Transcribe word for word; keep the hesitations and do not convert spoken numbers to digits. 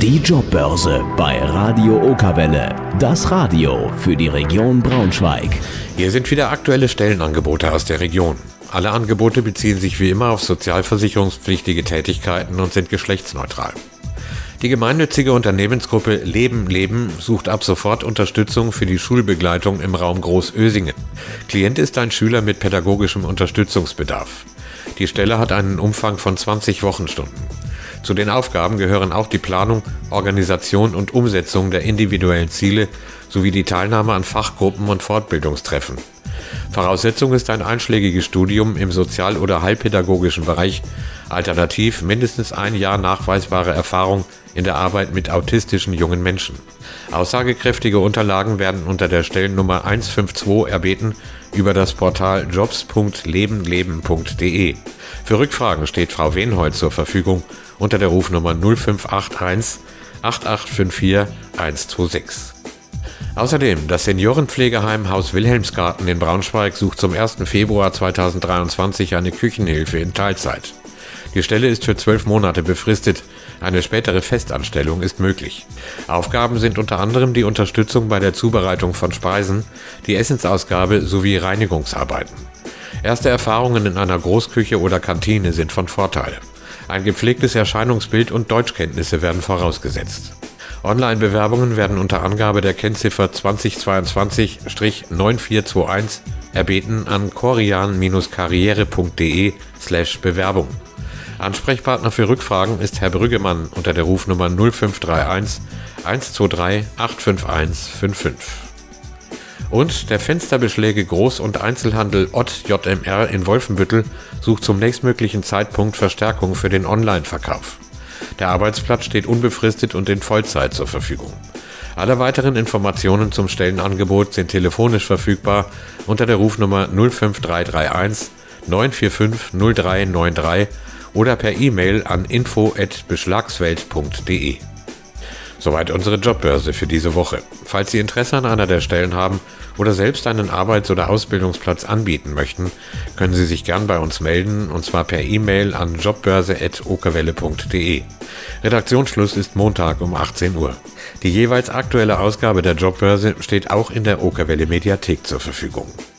Die Jobbörse bei Radio Okerwelle. Das Radio für die Region Braunschweig. Hier sind wieder aktuelle Stellenangebote aus der Region. Alle Angebote beziehen sich wie immer auf sozialversicherungspflichtige Tätigkeiten und sind geschlechtsneutral. Die gemeinnützige Unternehmensgruppe Leben Leben sucht ab sofort Unterstützung für die Schulbegleitung im Raum Großösingen. Klient ist ein Schüler mit pädagogischem Unterstützungsbedarf. Die Stelle hat einen Umfang von zwanzig Wochenstunden. Zu den Aufgaben gehören auch die Planung, Organisation und Umsetzung der individuellen Ziele sowie die Teilnahme an Fachgruppen und Fortbildungstreffen. Voraussetzung ist ein einschlägiges Studium im sozial- oder heilpädagogischen Bereich, alternativ mindestens ein Jahr nachweisbare Erfahrung in der Arbeit mit autistischen jungen Menschen. Aussagekräftige Unterlagen werden unter der Stellennummer eins fünf zwei erbeten über das Portal jobs punkt lebenleben punkt de. Für Rückfragen steht Frau Wenhold zur Verfügung unter der Rufnummer null fünf acht eins acht acht fünf vier eins zwei sechs. Außerdem, das Seniorenpflegeheim Haus Wilhelmsgarten in Braunschweig sucht zum ersten Februar zweitausenddreiundzwanzig eine Küchenhilfe in Teilzeit. Die Stelle ist für zwölf Monate befristet, eine spätere Festanstellung ist möglich. Aufgaben sind unter anderem die Unterstützung bei der Zubereitung von Speisen, die Essensausgabe sowie Reinigungsarbeiten. Erste Erfahrungen in einer Großküche oder Kantine sind von Vorteil. Ein gepflegtes Erscheinungsbild und Deutschkenntnisse werden vorausgesetzt. Online-Bewerbungen werden unter Angabe der Kennziffer zwanzig zweiundzwanzig neun vier zwei eins erbeten an corian-karriere punkt de slash Bewerbung. Ansprechpartner für Rückfragen ist Herr Brüggemann unter der Rufnummer null fünf drei eins eins zwei drei acht fünf eins fünf fünf. Und der Fensterbeschläge Groß- und Einzelhandel Ott J M R in Wolfenbüttel sucht zum nächstmöglichen Zeitpunkt Verstärkung für den Online-Verkauf. Der Arbeitsplatz steht unbefristet und in Vollzeit zur Verfügung. Alle weiteren Informationen zum Stellenangebot sind telefonisch verfügbar unter der Rufnummer null fünf drei drei eins neun vier fünf null drei neun drei oder per E-Mail an info at beschlagswelt punkt de. Soweit unsere Jobbörse für diese Woche. Falls Sie Interesse an einer der Stellen haben oder selbst einen Arbeits- oder Ausbildungsplatz anbieten möchten, können Sie sich gern bei uns melden, und zwar per E-Mail an jobbörse at okerwelle punkt de. Redaktionsschluss ist Montag um achtzehn Uhr. Die jeweils aktuelle Ausgabe der Jobbörse steht auch in der Okerwelle Mediathek zur Verfügung.